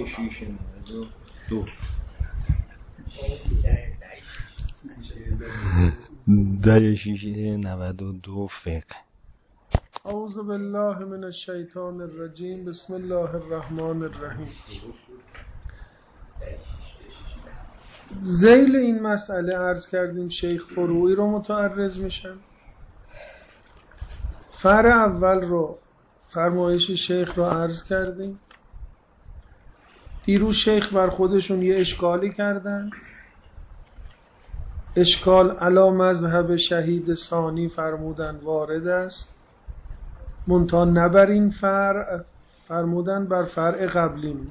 692 692 فقه. اعوذ بالله من الشیطان الرجیم. بسم الله الرحمن الرحیم. ذیل این مسئله عرض کردیم شیخ فروعی رو متعرض میشن. فرع اول رو فرمایش شیخ رو عرض کردیم. دیروز شیخ بر خودشون یه اشکالی کردن. اشکال علی مذهب شهید ثانی فرمودن وارد است، منتها نه بر این فرع، فرمودن بر فرع قبلی.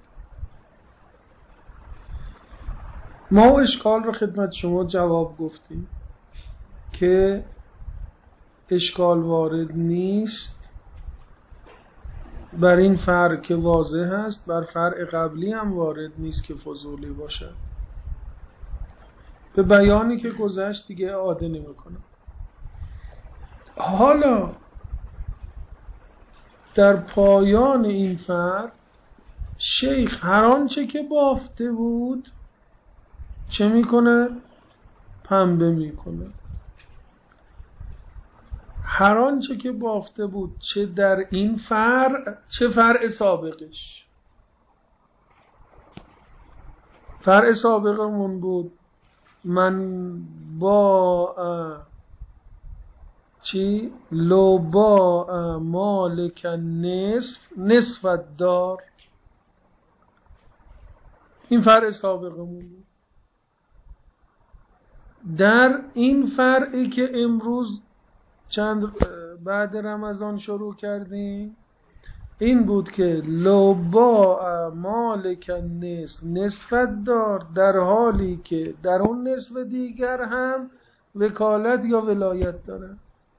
ما اشکال رو خدمت شما جواب گفتیم که اشکال وارد نیست بر این فرع که واضح است، بر فرع قبلی هم وارد نیست که فضولی باشد. به بیانی که گذشت دیگه اعاده نمی‌کنم. حالا در پایان این فرع شیخ هر آنچه که بافته بود چه میکنه؟ پنبه میکنه. هر آنچه که بافته بود، چه در این فرع چه فرع سابقش. فرع سابقمون بود من با چی؟ لو با مالک نصف دار. این فرع سابقمون بود. در این فرعی که امروز چند بعد رمضان شروع کردیم این بود که لو با مالک نصف دار، در حالی که در اون نصف دیگر هم وکالت یا ولایت داره.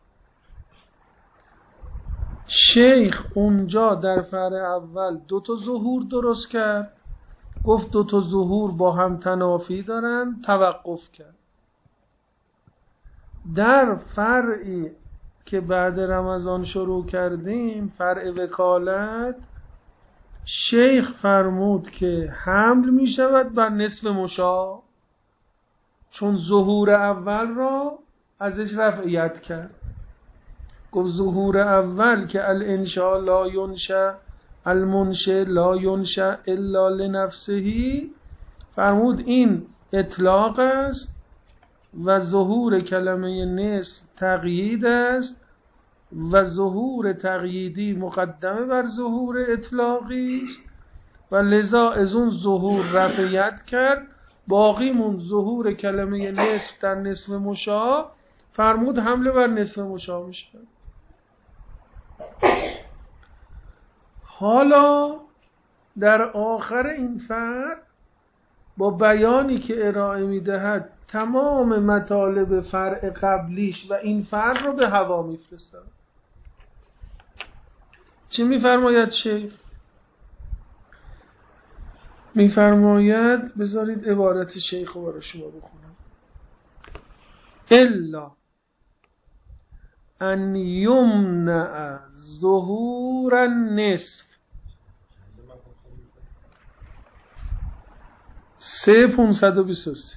شیخ اونجا در فرع اول 2 ظهور درست کرد، گفت 2 ظهور با هم تنافی دارن، توقف کرد. در فرعی که بعد رمضان شروع کردیم، فرع وکالت، شیخ فرمود که حمل می شود بر نصف مشاع، چون ظهور اول را ازش رفعیت کرد. گفت ظهور اول که الانشاء لا ینشأ المنشأ لا ینشأ الا لنفسه، فرمود این اطلاق است و ظهور کلمه نصف تقیید است و ظهور تقییدی مقدمه بر ظهور اطلاقی است و لذا از اون ظهور رفعیت کرد، باقیمون ظهور کلمه نصف در نصف مشاع، فرمود حمله بر نصف مشاع میشه. حالا در آخر این فرع با بیانی که ارائه میدهد تمام مطالب فرع قبلیش و این فرع رو به هوا میفرستد. چی میفرماید شیخ؟ میفرماید، بذارید عبارت شیخ رو برای شما بخونم. الا ان یمنع ظهور النصف 3523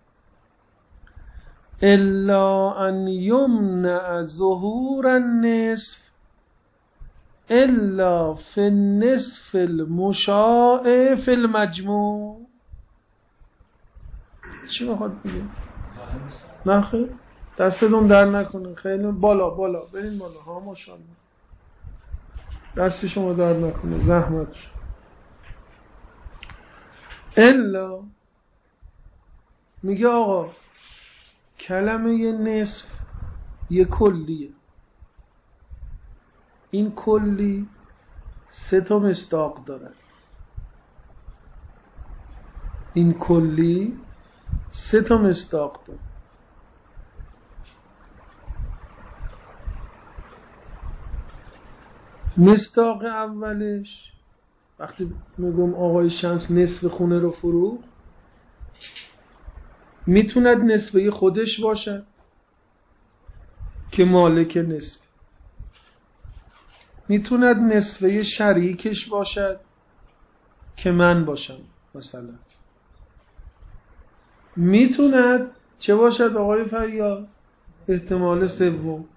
الا ان یمنع ظهور النصف الا فی النصف المشاع فی المجموع. چی میخواد بگه؟ نه خیلی دستتون در نکنه، خیلی بالا برین بالا. ها ماشاءالله، دست شما در نکنه، زحمت شد. الا میگه آقا کلمه نصف یه کلیه، این کلی 3 مصداق داره. این کلی 3 مصداق داره. مصداق اولش وقتی میگم آقای شمس نصف خونه رو فروخت، میتوند نصفه خودش باشد که مالک نصف، میتوند نصفه شریکش باشد که من باشم مثلا. میتوند چه باشد آقای فریاد؟ احتمال سوم.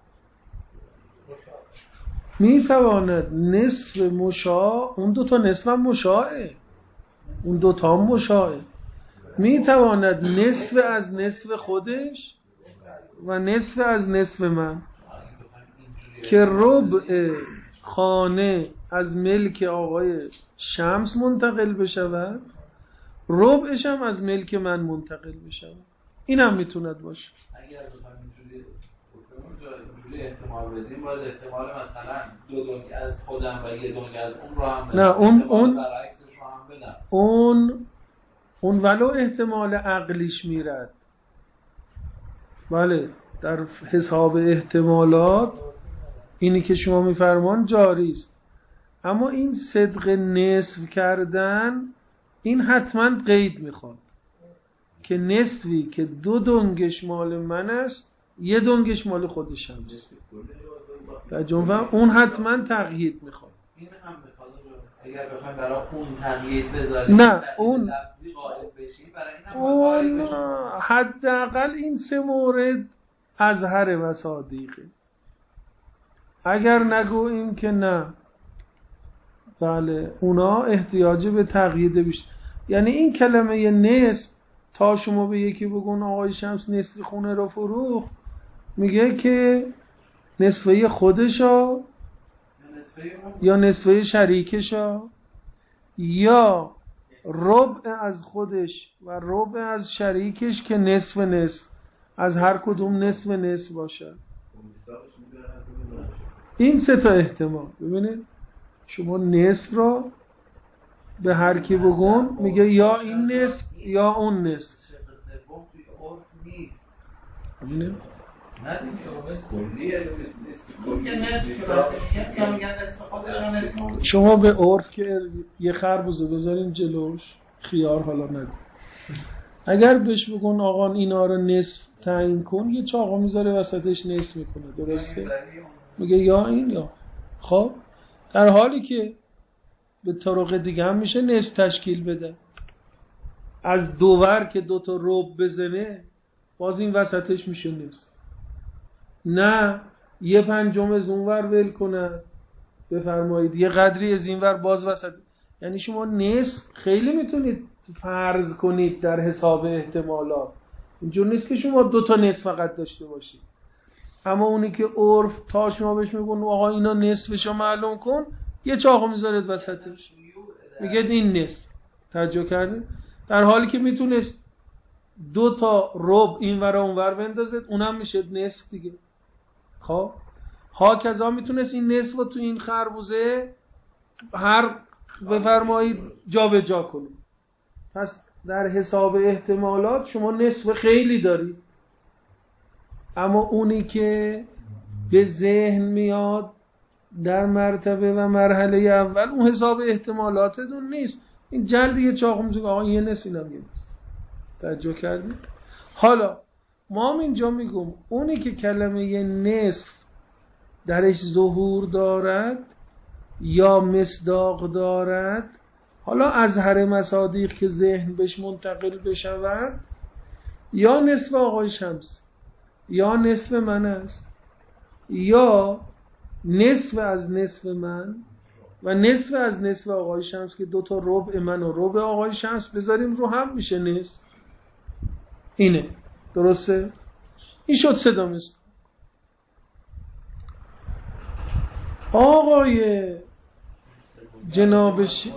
میتواند نصف مشاع، اون دوتا نصف هم مشاعه، اون دوتا هم مشاعه، میتواند نصف از نصف خودش و نصف از نصف من که ربع خانه از ملک آقای شمس منتقل بشود، ربعش هم از ملک من منتقل بشود. این هم میتوند باشه. اگر بخوایم اینجوری احتمال بدیم، باید احتمال مثلا 2 دنگ از خودم و 1 دنگ از اون رو هم بدم. نه اون برعکسش رو هم بدم. اون ولو احتمال عقلیش میرد، بله، در حساب احتمالات اینی که شما میفرمان جاری است. اما این صدق نصف کردن این حتما قید میخواد که نصفی که 2 دنگش مال من است 1 دنگش مال خودش هم است. در جمله اون حتما تقیید میخواد. این هم میخواد اگر بخوایم برای اون تقیید بذاریم، نه اون لفظی قائل بشیم، برای این هم اون حداقل این 3 مورد اظهر مصادیقه. اگر نگوییم که نه، بله، اونا احتیاج به تقیید بیشتر. یعنی این کلمه نصف تا شما به یکی بگون آقای شمس نصف خونه رو فروخت، میگه که نصفه خودشا یا نصفه شریکشا یا ربع از خودش و ربع از شریکش که نصف نصف، از هر کدوم نصف نصف باشه. این 3 تا احتمال. ببینید شما نصف را به هر کی بگون میگه یا این نصف یا اون نصف. ببینید شما به عرف که یه خربوزه بذارین جلوش، خیار حالا نگو، اگر بهش بگون آقا اینا رو نصف تعیین کن، یه چاقو میذاره وسطش نصف میکنه، درسته؟ میگه یا این یا. خب در حالی که به طرق دیگه هم میشه نصف تشکیل بده، از 2 ور که 2 تا ربع بزنه باز این وسطش میشه نصف. نه 1/5 از اون ور ول کنه، بفرمایید یه قدری از این ور باز وسط. یعنی شما نصف خیلی میتونید فرض کنید در حساب احتمالات. اینجور نیست که شما 2 تا نصف فقط داشته باشید. اما اونی که عرف تا شما بهش میگن آقا اینا نصفشو معلوم کن، یه چاقو میذارید وسطش، میگه این نصف. توجه کردید؟ در حالی که میتونست 2 تا ربع این ور اون ور بندازید، اونم میشه نصف دیگه. خب ها کذا میتونست این نصف رو تو این خربوزه هر بفرمایید جا به جا کنید. پس در حساب احتمالات شما نصف خیلی دارید، اما اونی که به ذهن میاد در مرتبه و مرحله اول اون حساب احتمالاتتون نیست. این جلد یه چاقو میگه آقا یه نصف اینم یه نصف. توجه کردید؟ حالا ما هم اینجا میگم اونی که کلمه نصف درش ظهور دارد یا مصداق دارد، حالا اظهر مصادیق که ذهن بهش منتقل بشود، یا نصف آقای شمس یا نصف من است، یا نصف از نصف من و نصف از نصف آقای شمس که 2 تا ربع من و ربع آقای شمس بذاریم رو هم میشه نصف. اینه، درسته؟ این شد 3 تا مثال. آقای جنابش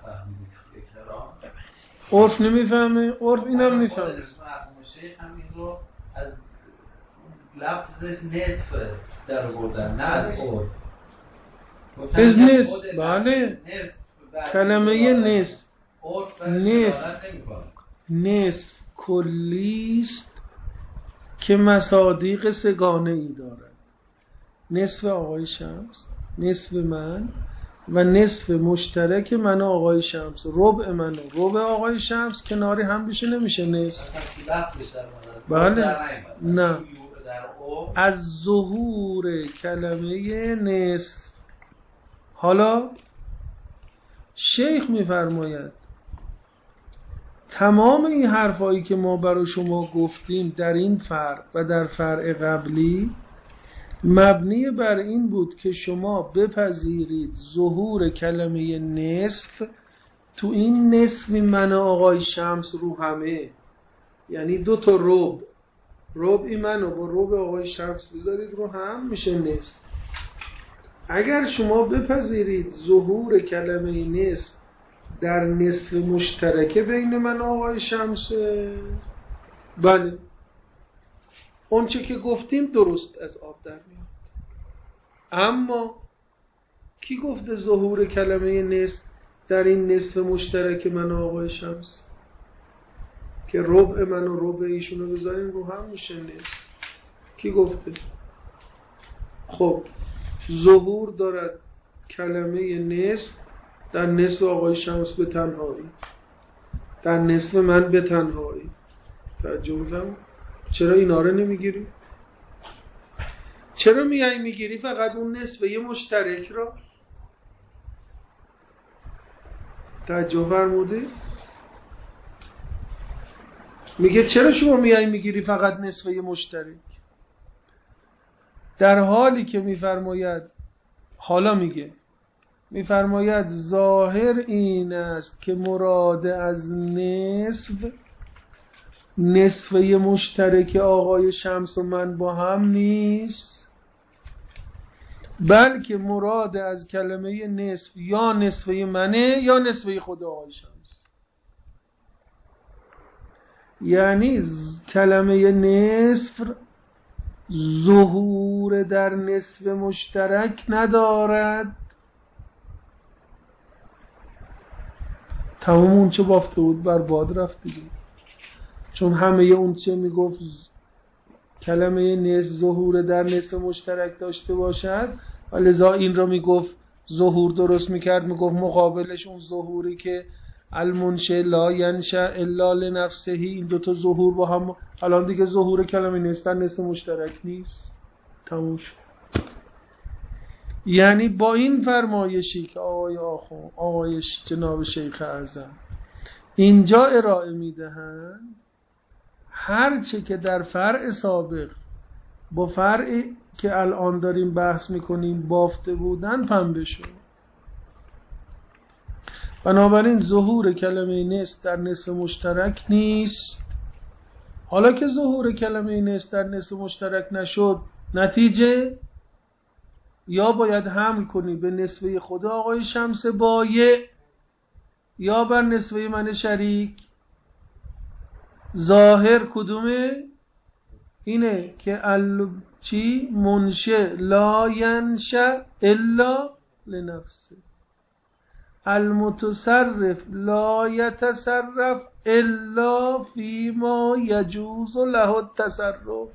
عرف نمیفهمه، عرف اینم میفهمه. شیخ هم این رو از لفظش نصف در بردن، نه از عرف. از نصف، بله، کلمه نصف، نصف کلیست که مصادیق 3 گانه ای دارد. نصف آقای شمس، نصف من و نصف مشترک من و آقای شمس. ربع من و ربع آقای شمس کناری هم بشه نمیشه نصف. بله، نه، از ظهور کلمه نصف. حالا شیخ میفرماید تمام این حرفایی که ما برای شما گفتیم در این فرع و در فرع قبلی مبنی بر این بود که شما بپذیرید ظهور کلمه نصف تو این نصف من آقای شمس رو همه، یعنی دو تا ربع منو با ربع آقای شمس بذارید رو هم میشه نصف. اگر شما بپذیرید ظهور کلمه نصف در نصف مشترکه بین من آقای شمس، بله اون چه که گفتیم درست از آب در میاد. اما کی گفته ظهور کلمه نصف در این نصف مشترک من آقای شمس که ربع من و ربع ایشونو بذاریم رو هم میشه نصف؟ کی گفته؟ خب ظهور دارد کلمه نصف در نصف آقای شمس به تنهایی، در نصف من به تنهایی. توجه بودم؟ چرا اینا رو نمیگیری؟ چرا میگیری فقط اون نصف یه مشترک را؟ توجه فرمودی؟ میگه چرا شما میگیری فقط نصف یه مشترک، در حالی که میفرماید، حالا میفرماید ظاهر این است که مراد از نصف یه مشترک آقای شمس و من با هم نیست، بلکه مراد از کلمه نصف یا نصفه منه یا نصفه خود آقای شمس. یعنی کلمه نصف ظهور در نصف مشترک ندارد. تمام اون چه بافته بود بر باد رفت دیگه، چون همه اون چه میگفت کلمه نصف ظهور در نصف مشترک داشته باشد و لذا این را میگفت ظهور درست میکرد، میگفت مقابلش اون ظهوری که المنشأ لا ینشأ الا لنفسه، این دوتا ظهور با هم، الان دیگه ظهور کلمه نصف در نصف مشترک نیست، تموم شد. یعنی با این فرمایشی که آقای جناب شیخ اعظم اینجا ارائه میدهند، هرچه که در فرع سابق با فرعی که الان داریم بحث میکنیم بافته بودن پنبه شد. بنابراین ظهور کلمه نصف در نصف مشترک نیست. حالا که ظهور کلمه نصف در نصف مشترک نشد، نتیجه یا باید حمل کنی به نصفه خدا آقای شمس بایع یا بر نصفه من شریک. ظاهر کدومه؟ اینه که منشأ لا ینشأ الا لنفسه، المتصرف لا یتصرف الا فیما یجوز له التصرف.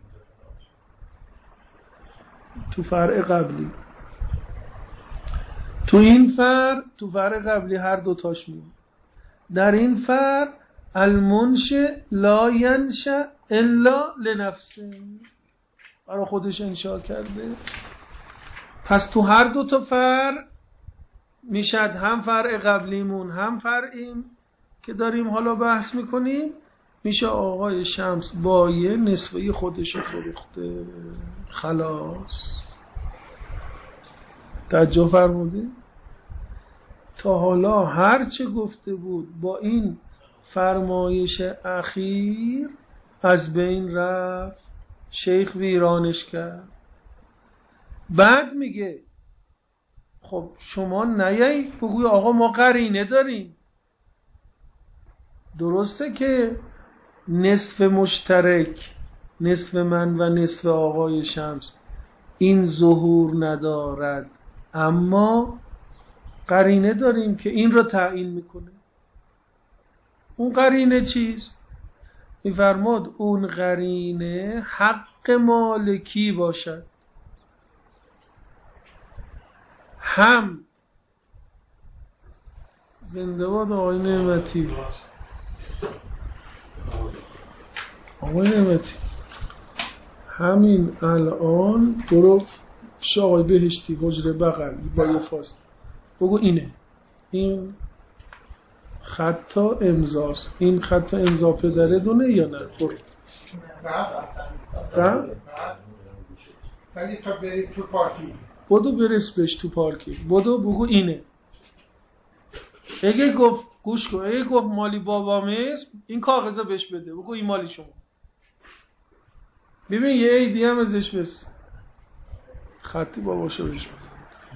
تو فرع قبلی، تو این فرع قبلی هر دوتاش میاد. در این فرع المنشأ لا ینشأ الا لنفسه، برای خودش انشاء کرده. پس تو هر دو تا فرع میشد هم فرع قبلیمون هم فرعیم که داریم حالا بحث میکنیم، میشه آقای شمس بایع نصفه خودش فروخته، خلاص. توجه فرمودی؟ تا حالا هر چه گفته بود با این فرمایش اخیر از بین رفت، شیخ ویرانش کرد. بعد میگه خب شما نیایید بگوی آقا ما قرینه داریم. درسته که نصف مشترک، نصف من و نصف آقای شمس این ظهور ندارد، اما قرینه داریم که این را تعیین میکنه. اون قرینه چیست؟ میفرماد اون قرینه حق مالکی باشد، هم زنده باد آقای نعمتی. آقای نعمتی همین الان برو پیش آقای بهشتی حجره بغل با یه فاست بگو اینه این خط امضاست. این خط امضا پدره دونه یا نه؟ ولی تا برید تو پارکی بدو برس بهش تو پارکی. بدو بگو اینه. اگه گفت گوش کن، اگه گفت مالی بابامه این کاغذا بهش بده. بگو این مالی شما. ببین یه ایدی هم ازش بس. خطی باباشو بهش بده.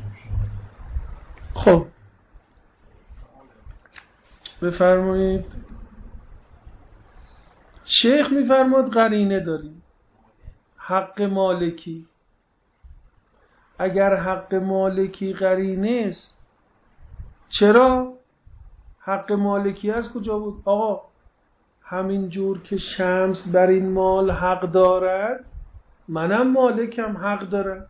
خب بفرمایید. شیخ میفرماد قرینه داریم. حق مالکی. اگر حق مالکی قرینه است، چرا؟ حق مالکی از کجا بود؟ آقا همین جور که شمس بر این مال حق دارد، منم مالکم حق دارم.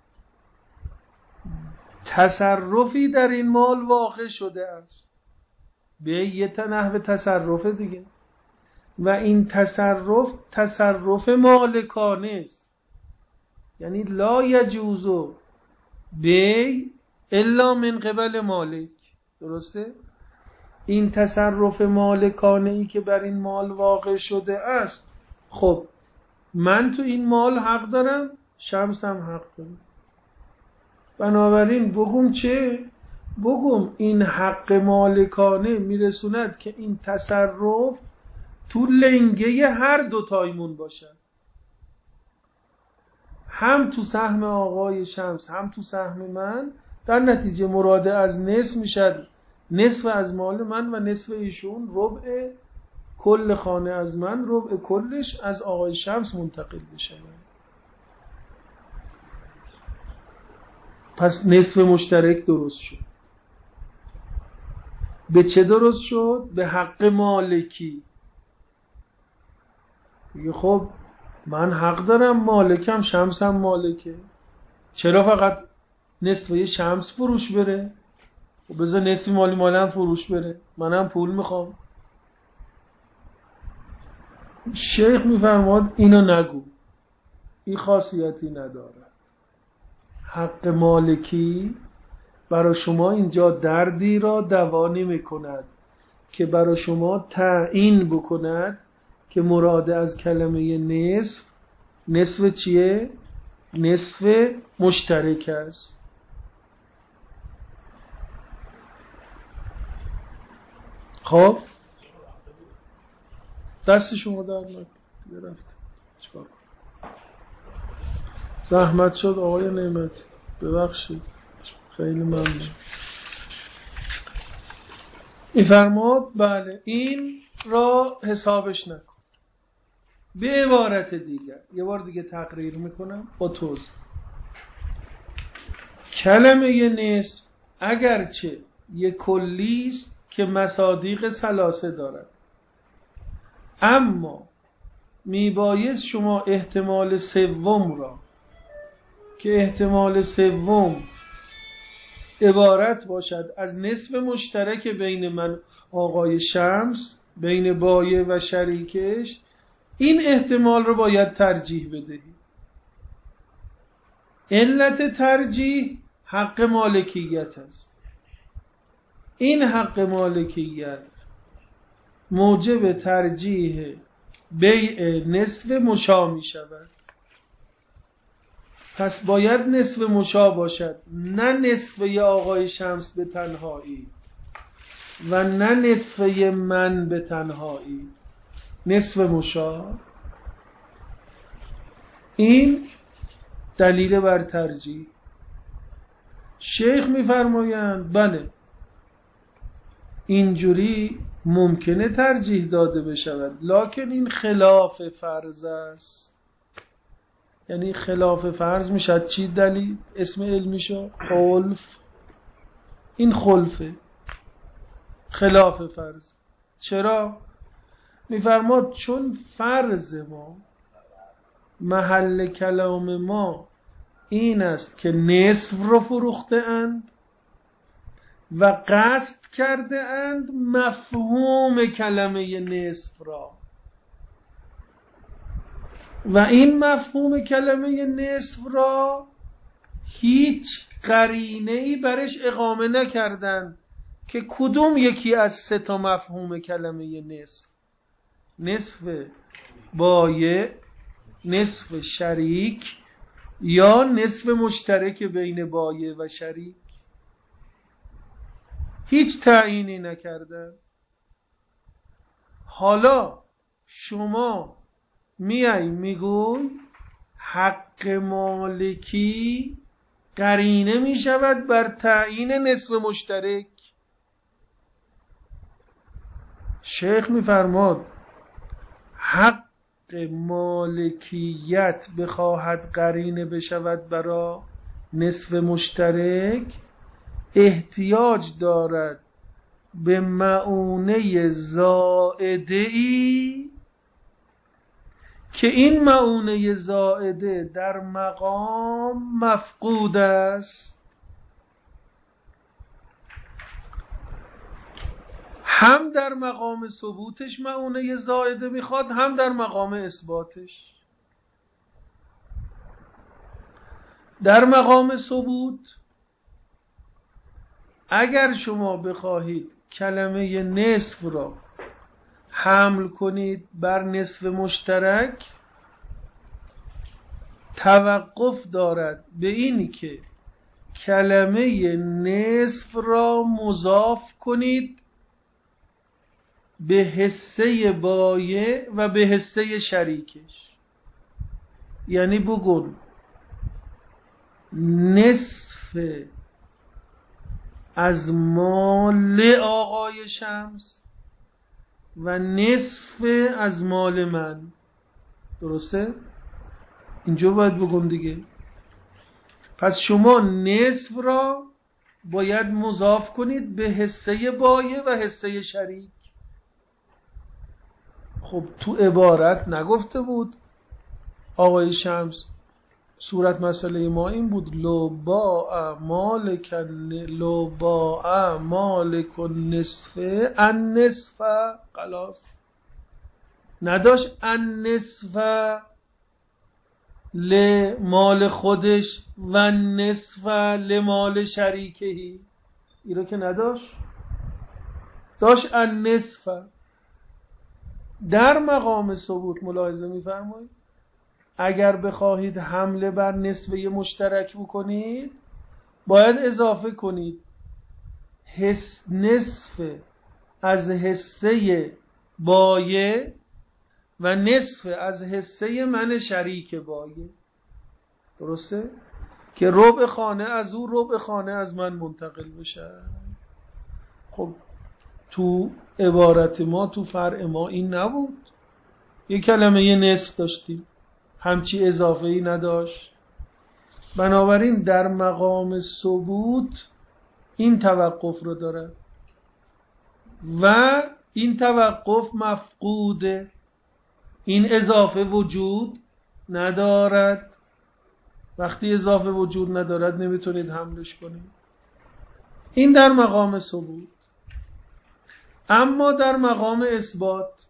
تصرفی در این مال واقع شده است، به یه نحو تصرف دیگه، و این تصرف مالکانه است. یعنی لا یجوزو بی الا من قبل مالک. درسته؟ این تصرف مالکانه ای که بر این مال واقع شده است، خب من تو این مال حق دارم، شمس هم حق دارم. بنابراین بگم چه؟ بگم این حق مالکانه میرسوند که این تصرف تو لنگه هر دو تایمون باشد، هم تو سهم آقای شمس هم تو سهم من. در نتیجه مراده از نصف میشد نصف از مال من و نصف ایشون، ربع کل خانه از من، ربع کلش از آقای شمس منتقل بشه. پس نصف مشترک درست شد. به چه درست شد؟ به حق مالکی. خب من حق دارم، مالکم، شمسم مالکه، چرا فقط نصفه شمس فروش بره؟ و بذار نصف مالی مالم فروش بره، منم پول میخوام. شیخ میفرماد اینو نگو، این خاصیتی نداره. حق مالکی برای شما اینجا دردی را دوا نمی کند که برای شما تعیین بکند که مراد از کلمه نصف چیه؟ نصف مشترک است. خب دست شما درد نکنه، رفت چیکار کنم؟ زحمت شد آقای نعمت، ببخشید، خیلی ممنون. میفرماد بله این را حسابش نکن. به عبارت دیگر، یه بار دیگه تقریر میکنم با توضیح. کلمه نصف اگرچه یک کلی است که مصادیق ثلاثه دارد، اما میبایست شما احتمال سوم را که احتمال سوم عبارت باشد از نصف مشترک بین من آقای شمس، بین بایه و شریکش، این احتمال رو باید ترجیح بدهید. علت ترجیح حق مالکیت است. این حق مالکیت موجب ترجیح بیع نصف مشا می شود. پس باید نصف مشا باشد، نه نصفه آقای شمس به تنهایی و نه نصفه من به تنهایی، نصف مشا. این دلیل بر ترجیح. شیخ میفرمایند بله اینجوری ممکنه ترجیح داده بشود، لکن این خلاف فرض است. یعنی خلاف فرض میشد چی دلیل؟ اسم علمیشو خلف. این خلفه، خلاف فرض. چرا؟ میفرماد چون فرض ما، محل کلام ما این است که نصف رو فروخته اند و قصد کرده اند مفهوم کلمه نصف را، و این مفهوم کلمه نصف را هیچ قرینه‌ای برش اقامه نکردند که کدوم یکی از 3 مفهوم کلمه نصف؟ نصف بایع، نصف شریک، یا نصف مشترک بین بایع و شریک؟ هیچ تعیینی نکردن. حالا شما میای میگوی حق مالکی قرینه میشود بر تعیین نصف مشترک. شیخ میفرماد حق مالکیت بخواهد قرینه بشود برای نصف مشترک، احتیاج دارد به مؤونه زائده‌ای که این مؤونه زائده در مقام مفقود است. هم در مقام ثبوتش مؤونه زائده میخواد، هم در مقام اثباتش. در مقام ثبوت اگر شما بخواهید کلمه نصف را حمل کنید بر نصف مشترک، توقف دارد به اینی که کلمه نصف را مضاف کنید به حصه بایع و به حصه شریکش. یعنی بگون نصف از مال آقای شمس و نصف از مال من. درسته؟ اینجا باید بگم دیگه. پس شما نصف را باید مضاف کنید به حصه بایع و حصه شریک. خب تو عبارت نگفته بود آقای شمس صورت مسئله ما این بود لو باع مالک النصف النصف، خلاص. نداشت النصف لمال خودش و نصف لمال شریکهی، این رو که نداشت، داشت النصف. در مقام ثبوت ملاحظه می‌فرمایید اگر بخواهید حمله بر نصفه مشترک بکنید باید اضافه کنید نصف از حصه بایع و نصف از حصه من شریک بایع. درسته؟ که ربع خانه از او ربع خانه از من منتقل بشه. خب تو عبارت ما، تو فرع ما این نبود. یک کلمه نصف داشتیم، همچی اضافه ای نداشت. بنابراین در مقام ثبوت این توقف رو داره و این توقف مفقوده. این اضافه وجود ندارد. وقتی اضافه وجود ندارد نمیتونید حملش کنید. این در مقام ثبوت. اما در مقام اثبات،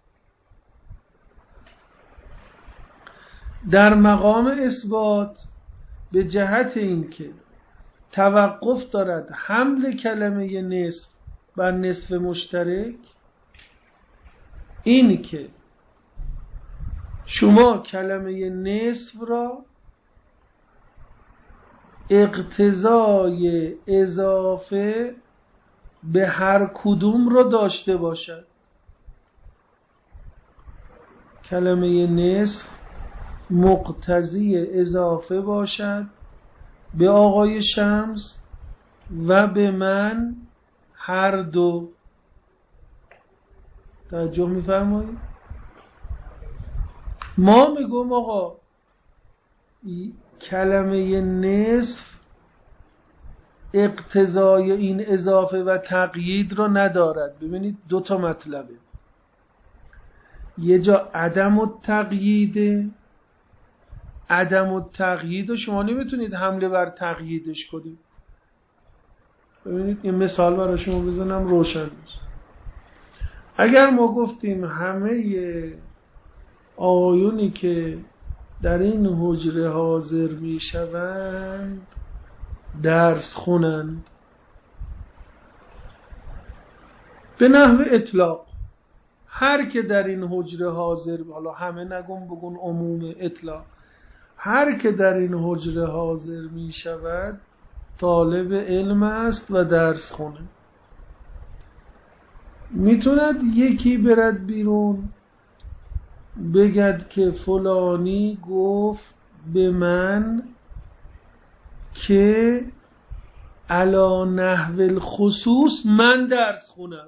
در مقام اثبات به جهت اینکه توقف دارد حمل کلمه نصف بر نصف مشترک، این که شما کلمه نصف را اقتضای اضافه به هر کدوم را داشته باشد. کلمه نصف مقتضی اضافه باشد به آقای شمس و به من هر دو. توجه می‌فرمایید؟ ما میگم آقا کلمه نصف اقتضای این اضافه و تقیید رو ندارد. ببینید 2 مطلبه. یه جا عدم التقییده. عدم التقیید رو شما نمیتونید حمله بر تقییدش کنید. ببینید این مثال برای شما بزنم روشن بشه. اگر ما گفتیم همه آقایونی که در این حجره حاضر میشوند درس خونند، به نحو اطلاق هر که در این حجره حاضر، حالا همه نگم بگون عموم اطلاق، هر که در این حجره حاضر می شود طالب علم است و درس خونه. میتوند یکی برد بیرون بگد که فلانی گفت به من که علی نحو الخصوص من درس خونم.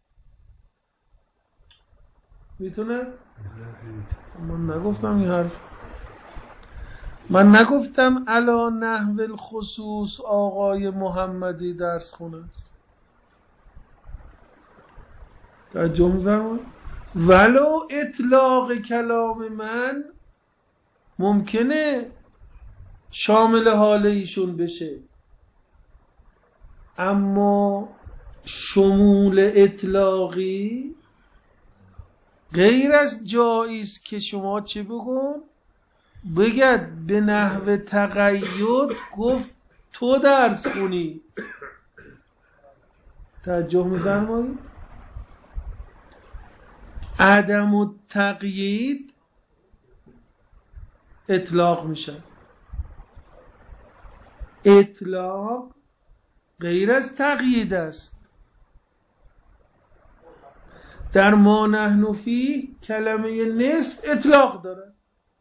میتونه؟ من نگفتم این حرف. من نگفتم علی نحو الخصوص آقای محمدی درس خونه است. توجه می‌فرمایید؟ ولو اطلاق کلام من ممکنه شامل حال ایشون بشه، اما شمول اطلاقی غیر از جایی است که شما چه بگون؟ بگد به نحو تقید گفت تو درس خونی. توجه می‌فرمایید؟ عدم التقیید اطلاق میشه. اطلاق غیر از تقیید است. در ما نحن فیه کلمه نصف اطلاق داره.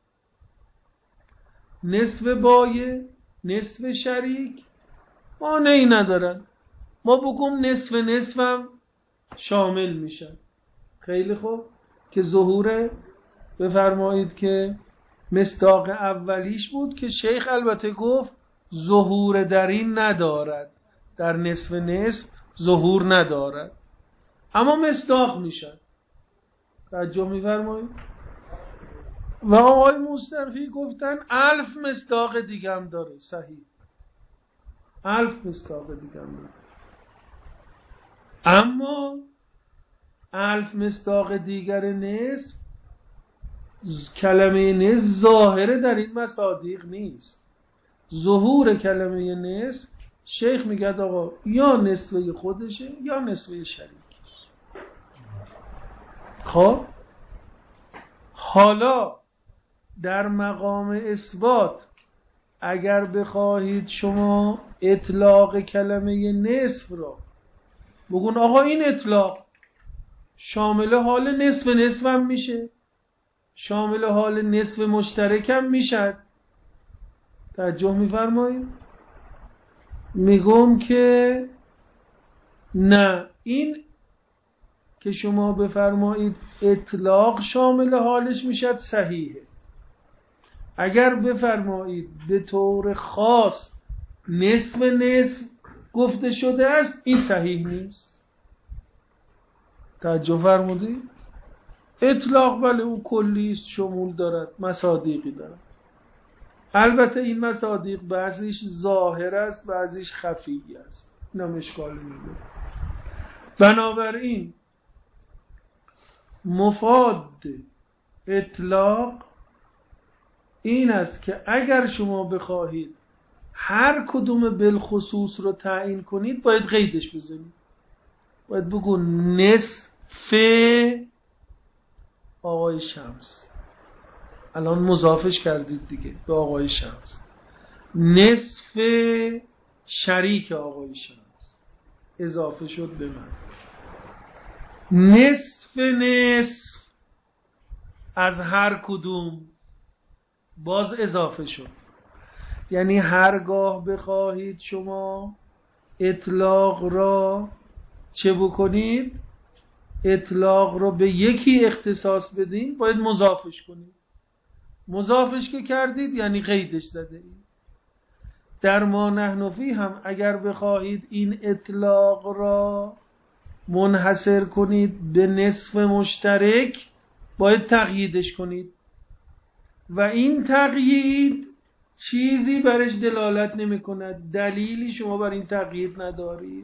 نصف بایه، نصف شریک مانعی ندارن. ما بگم نصف نصفم شامل میشن. خیلی خوب که ظهوره بفرمایید که مصداق اولیش بود که شیخ البته گفت ظهور در این ندارد، در نصف نصف ظهور ندارد، اما مصداق میشن. توجه میفرمایید؟ و آقای مصطفی گفتن 1000 مصداق دیگه هم داره. صحیح 1000 مصداق دیگه هم داره، اما 1000 مصداق دیگر نصف کلمه نصف ظاهره در این مصادیق نیست. ظهور کلمه نصف شیخ میگه آقا یا نصفه خودشه یا نصفه شریکش. خب حالا در مقام اثبات اگر بخواهید شما اطلاق کلمه نصف را بگون آقا این اطلاق شامل حال نصف نصف هم میشه، شامل حال نصف مشترک هم میشد. توجه میفرمایید؟ میگم که نه، این که شما بفرمایید اطلاق شامل حالش میشد صحیحه. اگر بفرمایید به طور خاص نصف نصف گفته شده است این صحیح نیست. توجه فرمودید؟ اطلاق بله او کلی است، شمول دارد، مصادیقی دارد. البته این مصادیق بعضیش ظاهر است بعضیش خفی است، اینم اشکال نداره. بنابراین مفاد اطلاق این است که اگر شما بخواهید هر کدوم بالخصوص رو تعیین کنید باید قیدش بزنید. باید بگو نصف آقای شمس، الان مضافش کردید دیگه به آقای شمس، نصف شریک آقای شمس اضافه شد به من، نصف نصف از هر کدوم باز اضافه شد. یعنی هرگاه بخواهید شما اطلاق را چه بکنید؟ اطلاق را به یکی اختصاص بدین باید مضافش کنید. مضافش که کردید یعنی قیدش زده اید. در ما نحن فیه هم اگر بخواهید این اطلاق را منحصر کنید به نصف مشترک باید تقییدش کنید و این تقیید چیزی برش دلالت نمی کند، دلیلی شما بر این تقیید ندارید.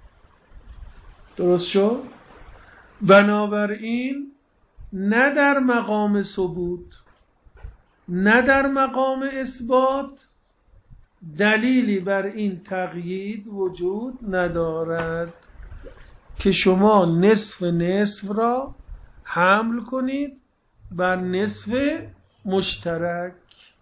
درست شد؟ بنابراین نه در مقام ثبوت نه در مقام اثبات دلیلی بر این تقیید وجود ندارد. که شما نصف را حمل کنید بر نصف مشترک.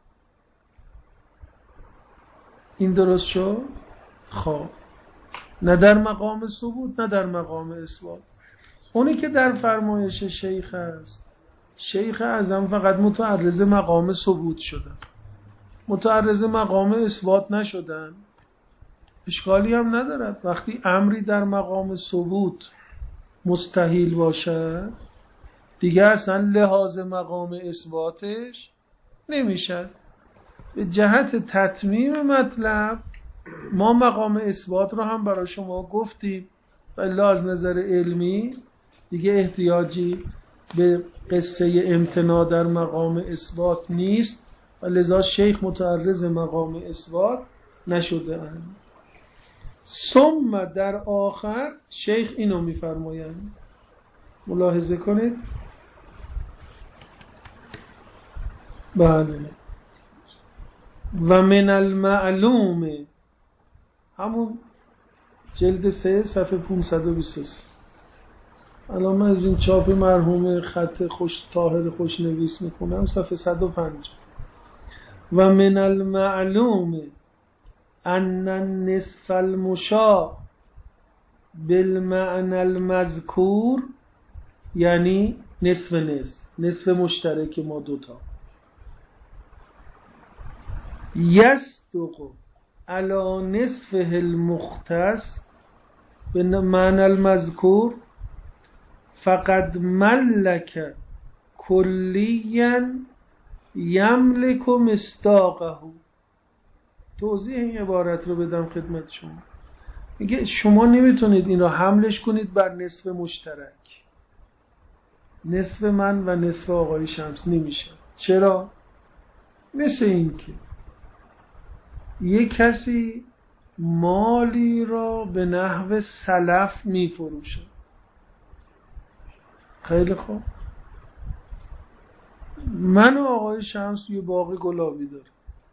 این درست شد؟ خب نه در مقام ثبوت نه در مقام اثبات. اونی که در فرمایش شیخ است، شیخ اعظم فقط متعرض مقام ثبوت شدن، متعرض مقام اثبات نشدن. اشکالی هم ندارد وقتی امری در مقام ثبوت مستحیل باشد دیگه اصلا لحاظ مقام اثباتش نمیشد. به جهت تتمیم مطلب ما مقام اثبات رو هم برای شما گفتیم ولی از نظر علمی دیگه احتیاجی به قصه امتناع در مقام اثبات نیست و لذا شیخ متعرض مقام اثبات نشده اند. ثم در آخر شیخ اینو میفرمایند، ملاحظه کنید. بله. و من المعلوم، همون جلد 3 صفحه 523. الان من از این چاپ مرحوم خط خوش طاهر خوشنویس میخونم، صفحه 150. و من المعلوم ان النصف المشاع بالمعنى المذکور، یعنی نصف مشترک ما دوتا، یصدق علی نصفه المختص بالمعنى المذکور فقد ملک کلیا یملک مصداقه. توضیح این عبارت رو بدم خدمت شما. میگه شما نمیتونید این رو حملش کنید بر نصف مشترک، نصف من و نصف آقای شمس نمیشه. چرا؟ مثل این که یک کسی مالی را به نحو سلف میفروشه. خیلی خوب، من و آقای شمس یه باغ گلابی داریم.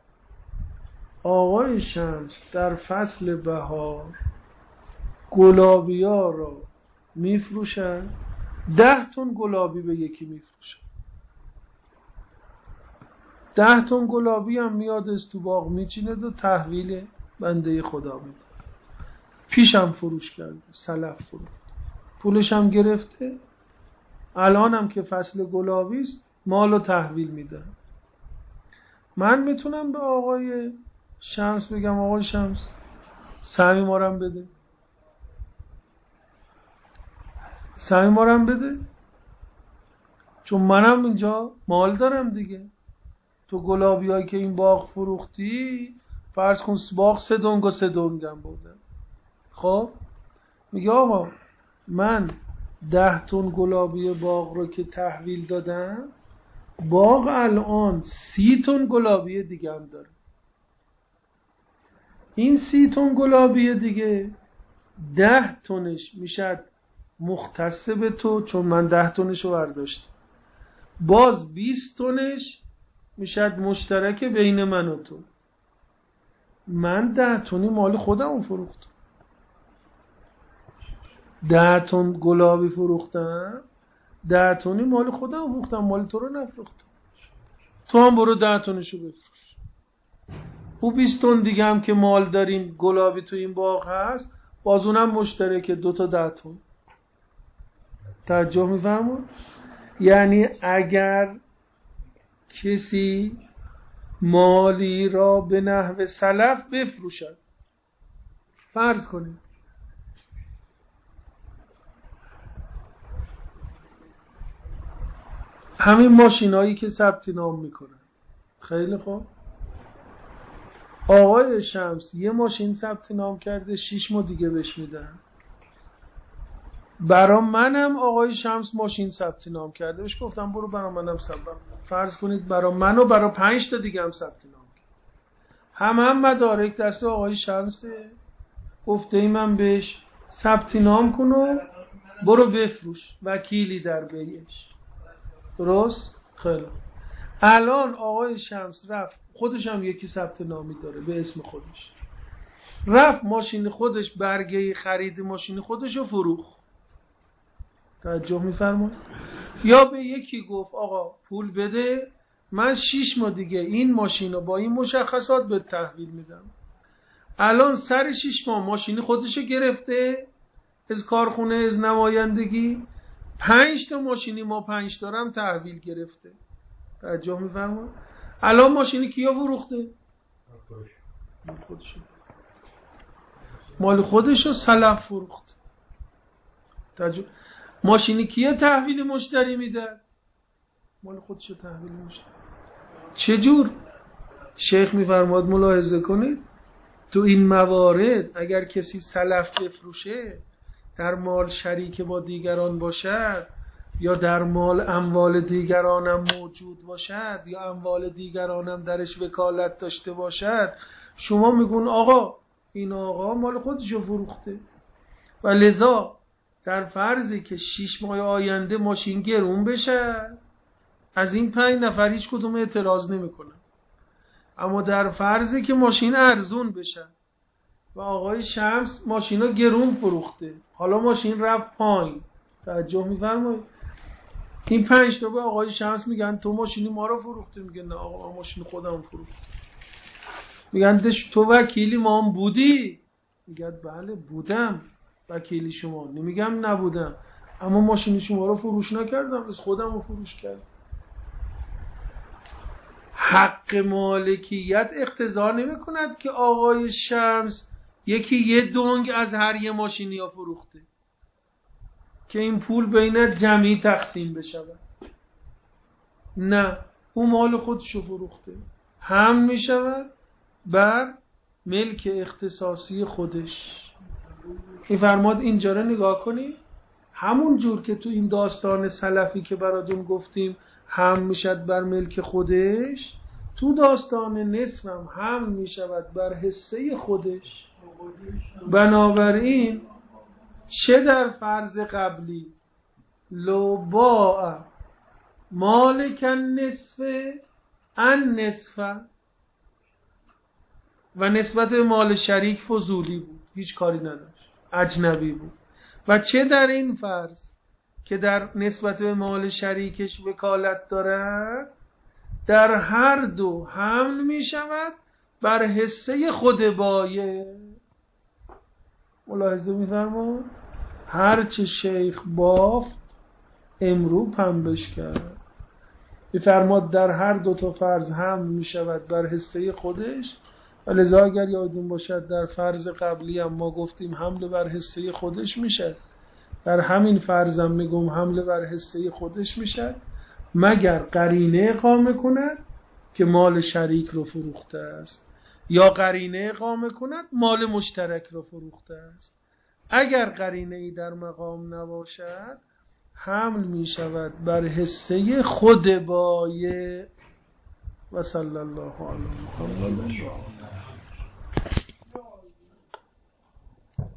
آقای شمس در فصل بهار گلابی ها را میفروشن، 10 تن گلابی به یکی میفروشن. 10 تن گلابی هم میاد از تو باغ میچینه و تحویل بنده خدا میده. پیشم فروش کرده، سلف فروش، پولش هم گرفته. الان هم که فصل گلابی است مالو تحویل میده. من میتونم به آقای شمس بگم آقای شمس سهمی مارم بده، سهمی مارم بده، چون منم اینجا مال دارم دیگه. تو گلابی هایی که این باغ فروختی فرض کن باغ 3 دنگ و 3 دنگم بوده. خب میگه آقا من 10 تن گلابی باغ رو که تحویل دادم، باغ الان 30 تن گلابی دیگه هم داره. این 30 تن گلابی دیگه 10 تنش میشد مختص به تو چون من 10 تنش رو برداشتم، باز 20 تنش میشد مشترک بین من و تو. من 10 تنی مال خودم فروختم، 10 تن گلابی فروختم، 10 تنی مال خودم فروختم، مال تو رو نفروختم. تو هم برو 10 تنشو بفروش. او 20 تن دیگه هم که مال داریم گلابی تو این باغ هست، باز اونم مشترک 2 تا 10 تن. توجه می‌فرمایید؟ یعنی اگر کسی مالی را به نحو سلف بفروشد، فرض کنید همین ماشینایی که ثبت نام میکنن، خیلی خوب، آقای شمس یه ماشین ثبت نام کرده 6 ماه دیگه بهش میدن. برا منم آقای شمس ماشین ثبت نام کرده، بهش گفتم برو برا منم ثبت نام. فرض کنید برا من و برا 5 تا دیگه هم ثبت نام کرد. هم مدارک دست آقای شمسه، گفته ای من بهش ثبت نام کن و برو بفروش، وکیلی در بیعش. درست؟ خیلی. الان آقای شمس رفت، خودش هم یکی ثبت نامی داره به اسم خودش، رفت ماشین خودش برگه خرید ماشین خودش رو فروخت. توجه می‌فرمایید؟ یا به یکی گفت آقا پول بده، من 6 ماه دیگه این ماشین رو با این مشخصات به تحویل میدم. الان سر 6 ماه ماشین خودشو گرفته از کارخونه، از نمایندگی، 5 تا ماشینی ما 5 دارم تحویل گرفته. توجه می‌فرمایید؟ الان ماشینی کیا فروخته؟ مال خودشو سلف فروخت. توجه. ماشینی کیا تحویل مشتری میده؟ مال خودشو تحویل مشتری. چجور؟ شیخ میفرماد ملاحظه کنید تو این موارد اگر کسی سلف بفروشه در مال شریک با دیگران باشد یا در مال اموال دیگرانم موجود باشد یا اموال دیگرانم درش وکالت داشته باشد، شما میگون آقا این آقا مال خودشو فروخته و لذا در فرضی که 6 ماه آینده ماشین گرون بشه از این 5 نفر هیچ کدوم اعتراض نمیکنن. اما در فرضی که ماشین ارزون بشه و آقای شمس ماشینا گرون فروخته، حالا ماشین رفت پایین، توجه می‌فرمایید؟ این 5 تا به آقای شمس میگن تو ماشینی ما رو فروخته، میگه نه آقا ماشین خودم فروخته. میگن تو وکیلی ما هم بودی؟ میگه بله بودم وکیلی شما، نمیگم نبودم، اما ماشین شما رو فروش نکردم، از خودم رو فروش کردم. حق مالکیت اقتضا نمی کند که آقای شمس یکی یه دنگ از هر یه ماشینی ها فروخته که این پول بین جمعی تقسیم بشه. نه، اون مال خودشو فروخته، هم می شود بر ملک اختصاصی خودش. این فرماد اینجا رو نگاه کنی، همون جور که تو این داستان سلفی که براتون گفتیم هم میشد بر ملک خودش، تو داستان نصفم هم میشود بر حصه خودش. بنابراین چه در فرض قبلی لو باع مالک النصف ان نصف و نسبت به مال شریک فضولی بود، هیچ کاری نداشت، اجنبی بود، و چه در این فرض که در نسبت به مال شریکش وکالت دارد، در هر دو حمل می شود بر حصه خود بایع. ملاحظه می فرمون؟ هرچه شیخ بافت امرو پنبش کرد. می فرماد در هر دو تا فرض حمل می شود بر حصه خودش، و لذا اگر یادون باشد در فرض قبلی هم ما گفتیم حمل بر حصه خودش میشه، در همین فرضم میگم حمل بر حصه خودش میشه مگر قرینه اقامه کند که مال شریک رو فروخته است یا قرینه اقامه کند مال مشترک رو فروخته است. اگر قرینه ای در مقام نباشد حمل می شود بر حصه خود بایع. و صلی الله علی محمد.